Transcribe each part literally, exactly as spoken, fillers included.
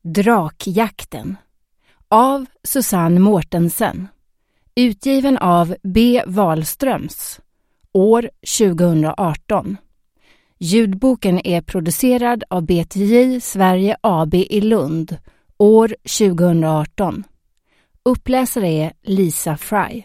Drakjakten av Susanne Mortensen, utgiven av B. Wahlströms, år tjugohundraarton. Ljudboken är producerad av B T J Sverige A B i Lund, år tjugohundraarton. Uppläsare är Lisa Fry.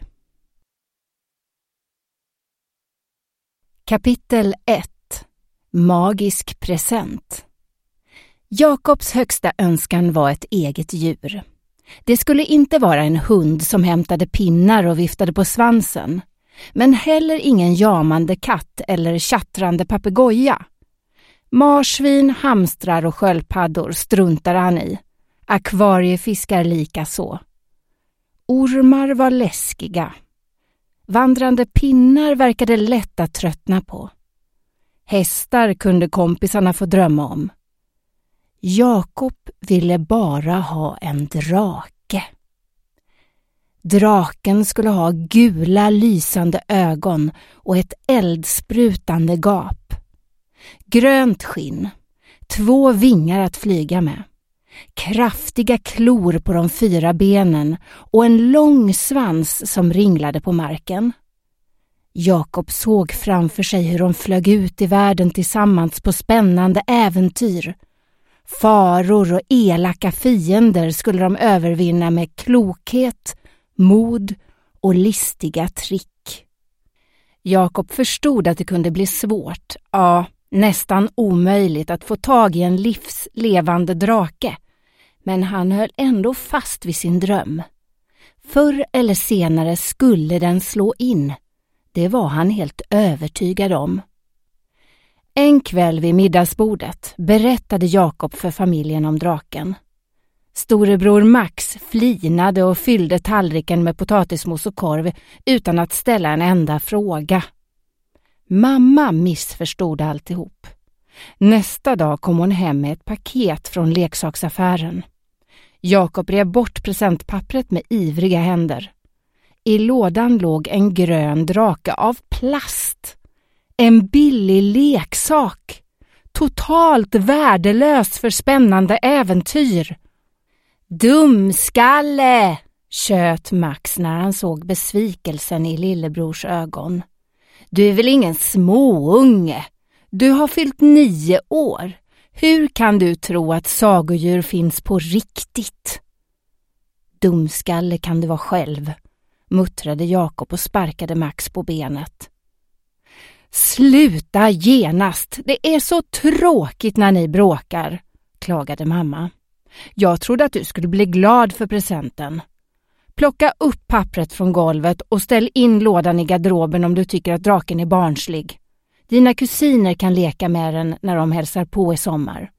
Kapitel ett. Magisk present. Jakobs högsta önskan var ett eget djur. Det skulle inte vara en hund som hämtade pinnar och viftade på svansen, men heller ingen jamande katt eller tjattrande papegoja. Marsvin, hamstrar och sköldpaddor struntar han i. Akvariefiskar lika så. Ormar var läskiga. Vandrande pinnar verkade lätt att tröttna på. Hästar kunde kompisarna få drömma om. Jakob ville bara ha en drake. Draken skulle ha gula lysande ögon och ett eldsprutande gap. Grönt skinn, två vingar att flyga med, kraftiga klor på de fyra benen och en lång svans som ringlade på marken. Jakob såg framför sig hur de flög ut i världen tillsammans på spännande äventyr. Faror och elaka fiender skulle de övervinna med klokhet, mod och listiga trick. Jakob förstod att det kunde bli svårt, ja, nästan omöjligt att få tag i en livslevande drake. Men han höll ändå fast vid sin dröm. Förr eller senare skulle den slå in. Det var han helt övertygad om. En kväll vid middagsbordet berättade Jakob för familjen om draken. Storebror Max flinade och fyllde tallriken med potatismos och korv utan att ställa en enda fråga. Mamma missförstod alltihop. Nästa dag kom hon hem med ett paket från leksaksaffären. Jakob rev bort presentpappret med ivriga händer. I lådan låg en grön drake av plast. En billig leksak. Totalt värdelös för spännande äventyr. Dumskalle, tjöt Max när han såg besvikelsen i lillebrors ögon. Du är väl ingen småunge? Du har fyllt nio år. Hur kan du tro att sagodjur finns på riktigt? Dumskalle kan du vara själv, muttrade Jakob och sparkade Max på benet. Sluta genast, det är så tråkigt när ni bråkar, klagade mamma. Jag trodde att du skulle bli glad för presenten. Plocka upp pappret från golvet och ställ in lådan i garderoben om du tycker att draken är barnslig. Dina kusiner kan leka med den när de hälsar på i sommar.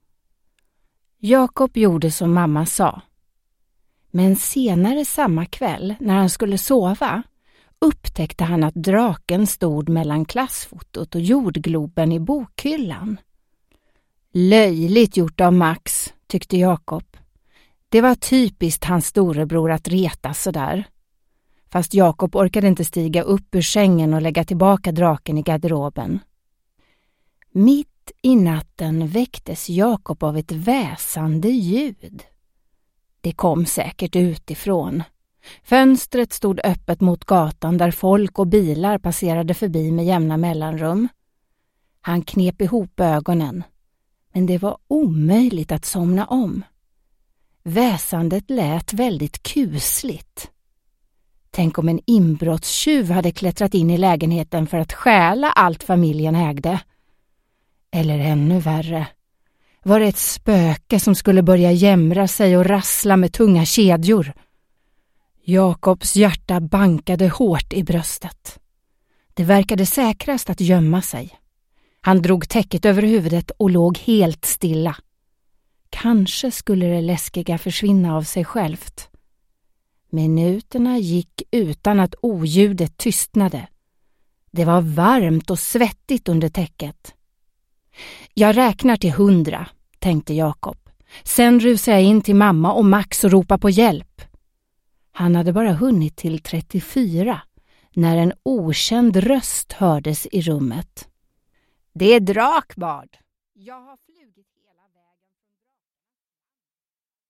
Jakob gjorde som mamma sa. Men senare samma kväll, när han skulle sova, upptäckte han att draken stod mellan klassfotot och jordgloben i bokhyllan. Löjligt gjort av Max, tyckte Jakob. Det var typiskt hans storebror att reta så där. Fast Jakob orkade inte stiga upp ur sängen och lägga tillbaka draken i garderoben. Mitt i natten väcktes Jakob av ett väsande ljud. Det kom säkert utifrån. Fönstret stod öppet mot gatan där folk och bilar passerade förbi med jämna mellanrum. Han knep ihop ögonen, men det var omöjligt att somna om. Väsandet lät väldigt kusligt. Tänk om en inbrottstjuv hade klättrat in i lägenheten för att stjäla allt familjen ägde. Eller ännu värre. Var det ett spöke som skulle börja jämra sig och rassla med tunga kedjor? Jakobs hjärta bankade hårt i bröstet. Det verkade säkrast att gömma sig. Han drog täcket över huvudet och låg helt stilla. Kanske skulle det läskiga försvinna av sig självt. Minuterna gick utan att oljudet tystnade. Det var varmt och svettigt under täcket. Jag räknar till hundra, tänkte Jakob. Sen rusar jag in till mamma och Max och ropar på hjälp. Han hade bara hunnit till trettiofyra när en okänd röst hördes i rummet. Det är Drakbard. Jag har flugit